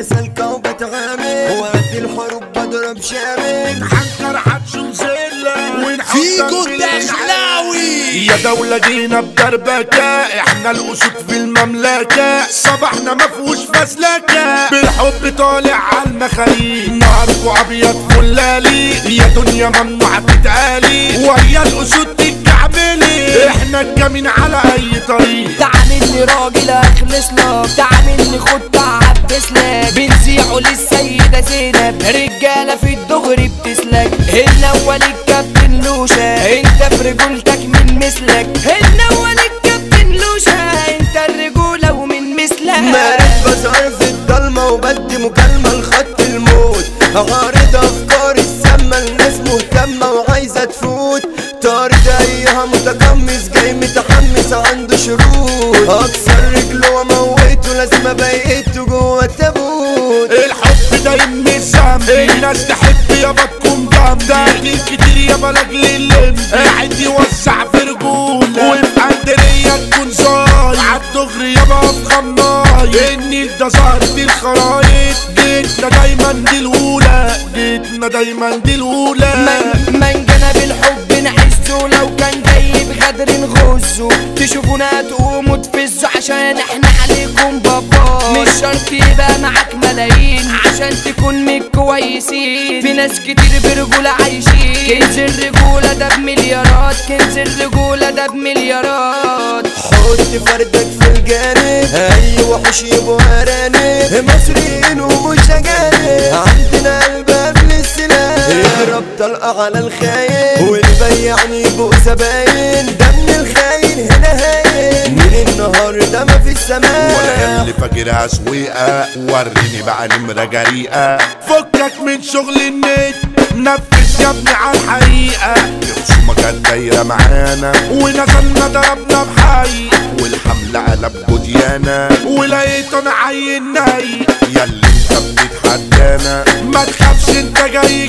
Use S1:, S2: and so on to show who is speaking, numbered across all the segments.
S1: سالكة وبتعامل وقت الحروب بضرب شامل
S2: حنكر حتشوف زلة
S3: فيكو الدخلاوي
S2: يا دولة جينا بدربكة احنا الاسود في المملكة صباحنا مفهوش فزلكة بالحب طالع عالمخاليق نهاركو ابيض فلالي يا دنيا ممنوع تتقالي ويا الاسود تتكعبلي احنا الجامين على اي طريق
S4: تعاملني راجل اخلص لك تعاملني خد تعبس لك بنزيعه للسيدة زينب رجالة في الدغري بتسلك هنا اول الكابتن لوشة انت في رجولتك من مثلك هنا اول الكابتن لوشة انت الرجولة ومن مثلك
S1: مارد بظهر في الضلمة وبدي مكالمة لخط الموت عارض افكار السامة الناس مهتمة وعايزة تفوت طارد ايها متقمص جاي متحمس عنده شروط اكسر رجله واموته لازم ابيته جوه التابوت
S2: الحب ده يمي الذنب الناس تحب يابا تكون جامدة كتير كتير يابا لاجل اللمب قاعد يوسع في رجولة وفي قندرية تكون زاي عالدغري يابا في خماي النيل ده ظهرت الخرايط جيتنا دايما دي الأولى جيتنا دايما دي الأولى
S4: من جنب الحب نعزه لو كان جاي بغدر نغزه تشوفونا تقوموا تفزوا عشان احنا عليكم بابا مش شرط يبقى معاك ملايين عشان تكون من كويسين في ناس كتير برجولة عايشين كنز الرجولة ده بمليارات كنز الرجولة ده بمليارات
S1: حط فردك في الجانب اي وحش يبقوا ارانب مصريين ومش اجانب عندنا قلب للسلاح يضرب طلقة على الخاين والبيعني يبقوا زباين ده من الخاين هنا هاين من النهار ده ما في السماء
S3: ولا اللي فاكرها سويقة وريني بقى نمرة جريئة
S2: فكك من شغل النت نفذ يا ابني على الحقيقة
S3: الخصومة كانت دايرة معانا
S2: ونزلنا ضربنا بحي
S3: والحملة قلب جديانة
S2: ولقيت انا عين ناي
S3: ياللي انت بتتحدانا
S2: ما تخافش انت جاي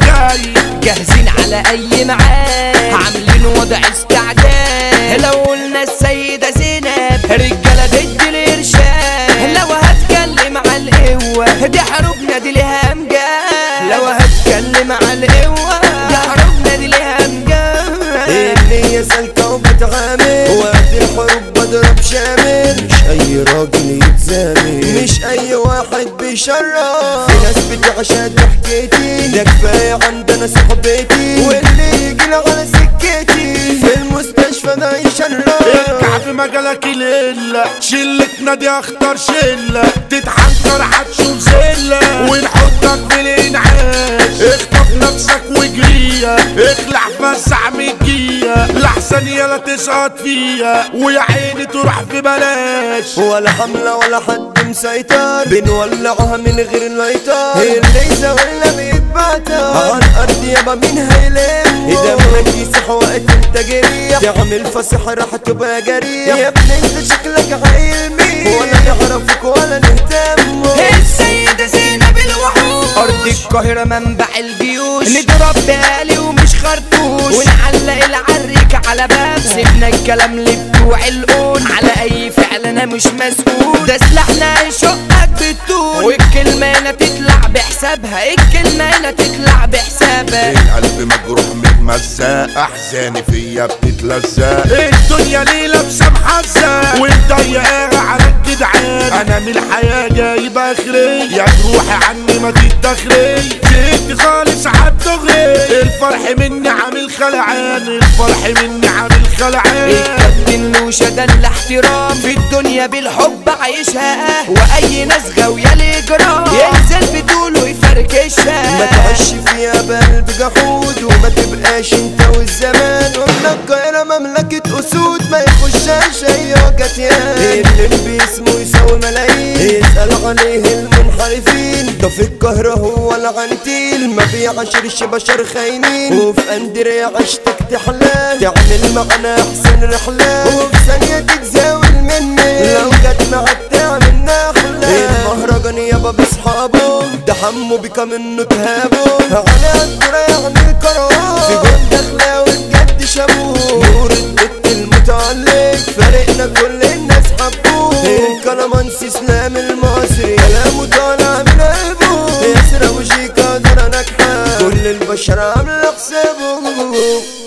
S4: جاهزين على اي معاد عاملين وضع استعداد لو قلنا السيدة زينب رجالة ضد الارشاد لو هتكلم على القوة دي حروبنا دي ليها امجاد لو هتكلم على القوة دي حروبنا دي ليها امجاد
S1: النية سالكة وبتعامل وقت الحروب بضرب شامل مش اي راجل يتزامل مش اي واحد بيشرف في ناس بتعشى ضحكتي ده كفاية عندنا صحبتي واللي يجينا على سكتي في المستشفى ده يشرف
S2: ارجع في مجالك القلة شلتنا دي اخطر شلة تتحنكر هتشوف زلة ونحطك في الانعاش اخطف نفسك وجريها اخلع فزع مجية لحسن يلا تسقط فيها ويا عيني تروح في بلاش
S1: ولا حملة ولا حد مسيطر بنولعها من غير لايتر اللي يزولنا بيتبعتر على الارض يابا مين هيلم دمك يسح وقت انت جريح تعمل فصح راح تبقى جريح يا ابني انت شكلك عيل مين ولا نعرفك ولا نهتم
S4: السيدة زينب الوحوش أرض القاهرة منبع الجيوش نضرب بآلي ومش خرطوش ونعلق العريك على باب سيبنا الكلام لبتوع القول على أي فعل أنا مش مسؤول ده سلاحنا يشقك بالطول والكلمة هنا تطلع بحسابها الكلمة هنا تطلع بحسابها
S3: القلب مجروح متمزق احزاني فيا بتتلزق
S2: الدنيا ليلة بسمحزة ومضيقاها على الجدعان انا من الحياة جايب اخري يا تروحي عني ما تتدخلي زهقت خالص عالدغري الفرح مني عامل خلعان الفرح مني عامل خلعان
S4: الكابتن لوشة ده الاحترام في الدنيا بالحب عايشها واي ناس غاوية الاجرام ينزل بطوله يفركشها
S1: ما تعيش فيها بقلب جحود وما تبقاش انت والزمان قلنا القاهرة مملكة اسود ما يخشهاش اي كتيان اللي باسمه يساوي ملايين يسأل عليه المنحرفين ده في القاهرة هو العنتيل ما بيعاشرش بشر خاينين وفي اندريا عشتك تحلى تعمل معنا احسن رحلة وفي ثانية تتزاول مني لو جت معاك تعمل نخلة المهرجان يابا بصحابه ده حمو بيكا منه تهابه على الدرة يعمل قرار في جون دخلاوي بجد شابوه نور البت المتعلق فارقنا كل الناس حبوه الكلامانسي اسلام المصري كلامه طالع من قلبه الشراب اللي احسبه